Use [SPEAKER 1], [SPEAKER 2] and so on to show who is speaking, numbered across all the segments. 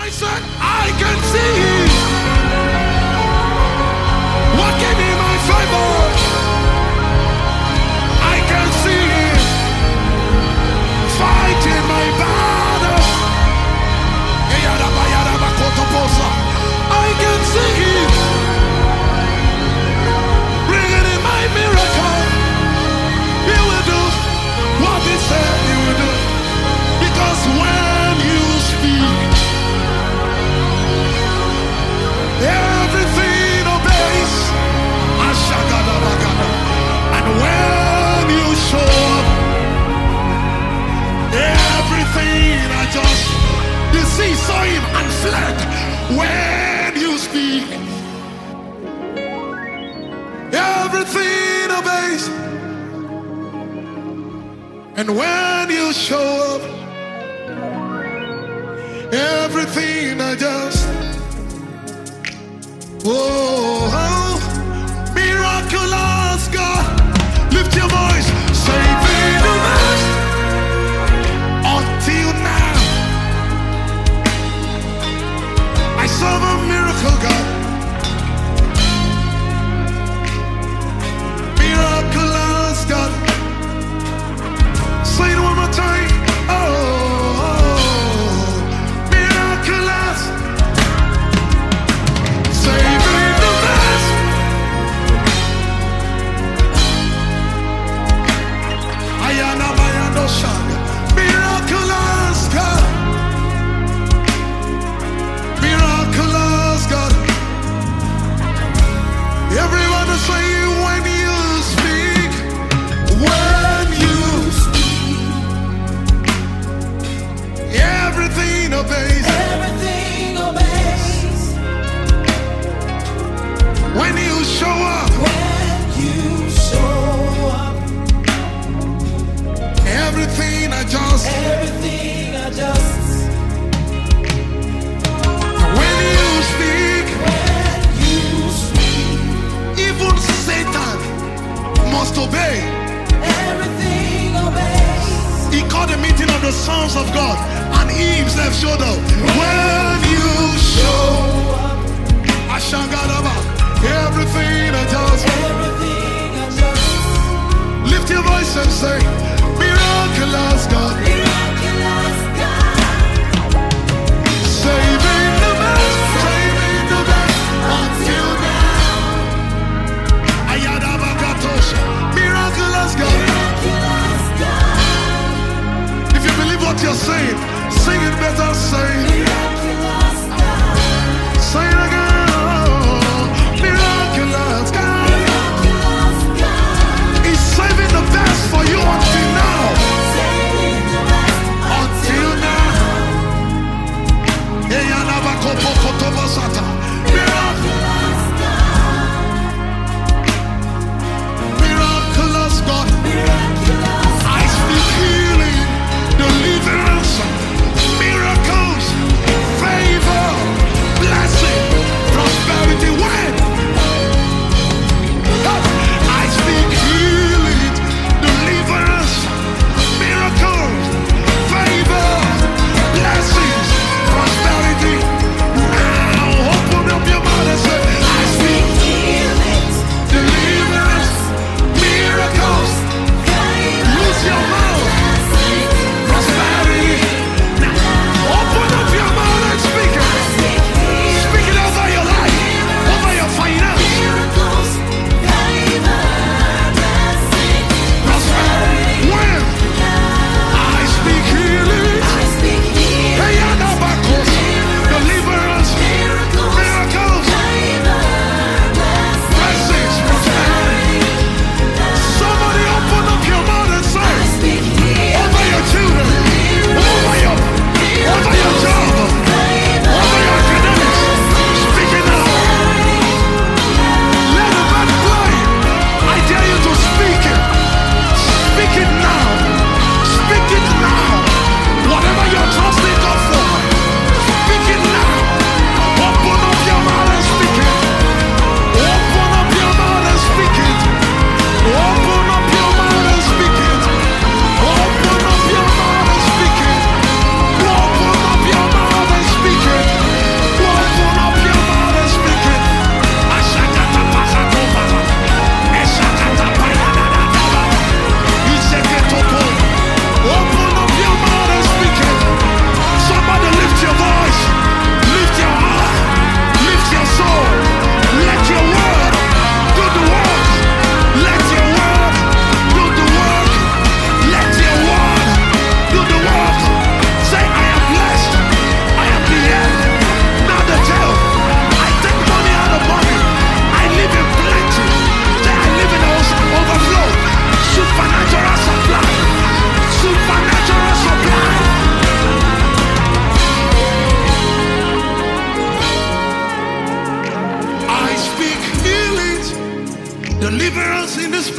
[SPEAKER 1] said, I can see him walking in my favor. I can see him fighting my battle. I can see him bringing in my miracle. He will do what he said he will do. Because when you speak, everything obeys. And when you show up, everything you see, saw him and fled. When you speak, everything obeys. And when you show up, everything oh, miraculous God. Lift your voice, saving the best. Until now, I serve a miracle God. Miraculous God. Say it one more time. Oh, miraculous. Saving the best.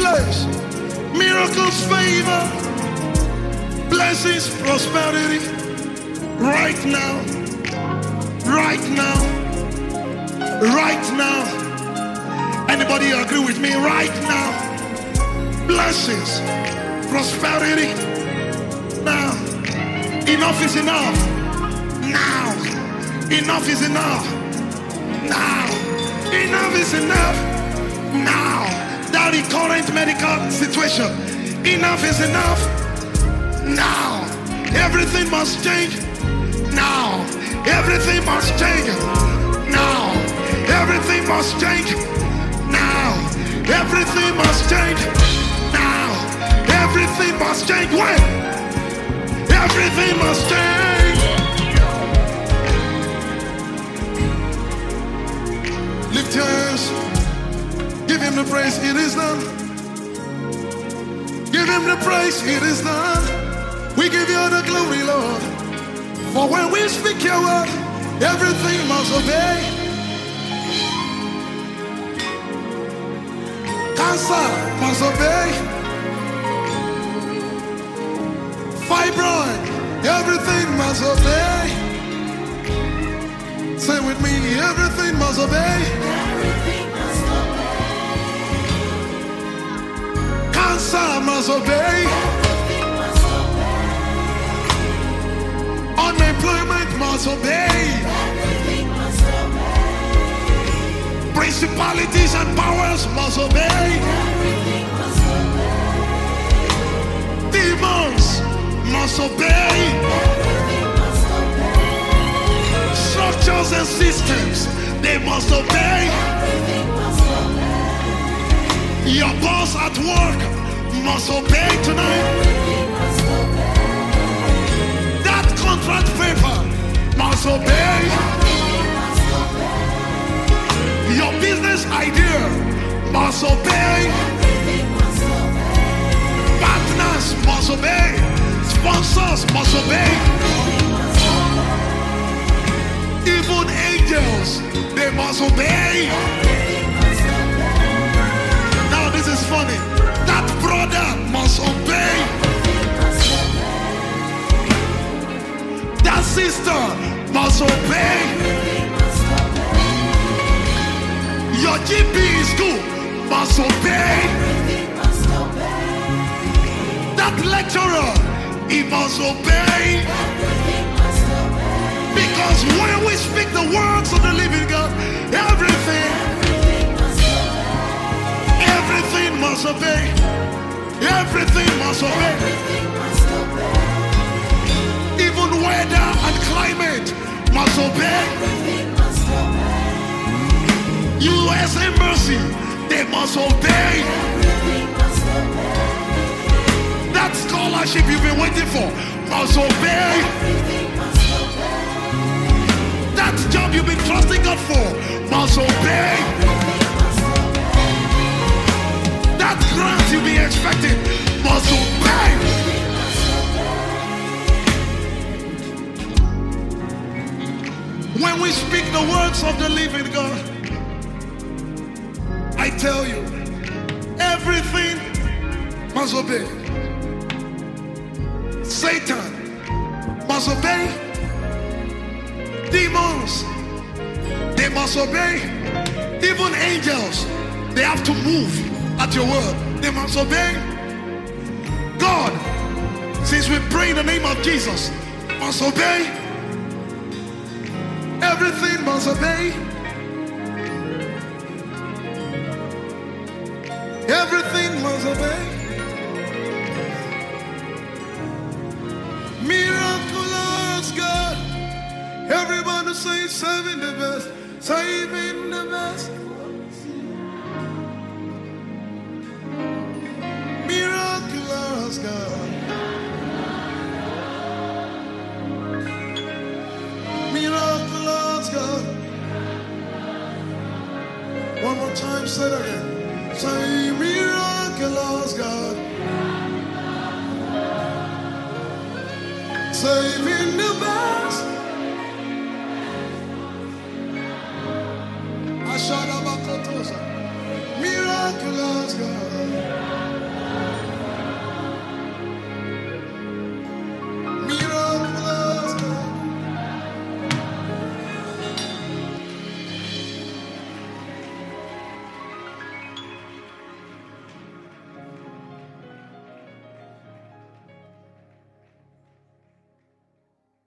[SPEAKER 1] place. Miracles, favor, blessings, prosperity. Right now. Right now. Right now. Anybody agree with me? Right now. Blessings, prosperity. Now. Enough is enough. Now. Enough is enough. Now. Enough is enough. Now. That the current medical situation. Enough is enough. Now. Everything must change. Now. Everything must change. Now. Everything must change. Now. Everything must change. Now. Everything must change. When? Everything must change. Lift your hands. Give him the praise. It is done. Give him the praise. It is done. We give you the glory, Lord. For when we speak your word, everything must obey. Cancer must obey. Fibroid, everything must obey. Say with me, everything must obey.
[SPEAKER 2] Everything must obey.
[SPEAKER 1] Cancer must obey.
[SPEAKER 2] Everything must obey.
[SPEAKER 1] Unemployment must obey.
[SPEAKER 2] Everything must obey.
[SPEAKER 1] Principalities and powers must obey.
[SPEAKER 2] Everything must obey.
[SPEAKER 1] Demons must obey.
[SPEAKER 2] Everything must obey.
[SPEAKER 1] Structures and systems, they must obey.
[SPEAKER 2] Everything must obey.
[SPEAKER 1] Your boss at work must obey tonight.
[SPEAKER 2] Everything must obey.
[SPEAKER 1] That contract paper must obey.
[SPEAKER 2] Everything must obey.
[SPEAKER 1] Your business idea must obey.
[SPEAKER 2] Everything must obey.
[SPEAKER 1] Partners must obey. Sponsors must obey.
[SPEAKER 2] Everything must obey.
[SPEAKER 1] Even angels, they must obey.
[SPEAKER 2] Everything must obey.
[SPEAKER 1] Now this is funny. That brother must obey.
[SPEAKER 2] Everything must obey.
[SPEAKER 1] That sister must obey.
[SPEAKER 2] Everything must obey.
[SPEAKER 1] Your GP in school must obey.
[SPEAKER 2] Everything must obey.
[SPEAKER 1] That lecturer, he must obey.
[SPEAKER 2] Everything must obey.
[SPEAKER 1] Because when we speak the words of the living God, everything
[SPEAKER 2] Everything must obey.
[SPEAKER 1] Everything must obey. Everything must obey.
[SPEAKER 2] Everything must obey.
[SPEAKER 1] Even weather and climate must obey.
[SPEAKER 2] Everything must obey.
[SPEAKER 1] US Embassy, they must obey.
[SPEAKER 2] Everything must obey.
[SPEAKER 1] That scholarship you've been waiting for must obey.
[SPEAKER 2] Everything must obey.
[SPEAKER 1] That job you've been trusting God for must obey.
[SPEAKER 2] Everything must obey.
[SPEAKER 1] That grant you've been expecting must obey.
[SPEAKER 2] Everything must obey.
[SPEAKER 1] When we speak the words of the living God, I tell you, everything must obey. Satan must obey. Demons, they must obey. Even angels, they have to move at your word. They must obey. God, since we pray in the name of Jesus, must obey. Everything must obey. Everything must obey. Miraculous God. Everybody say saving the best. Saving the best. Miraculous God. Miraculous God. One more time, say it again. Say miraculous God. Saving the best. Ashadabakotosa. Miraculous God.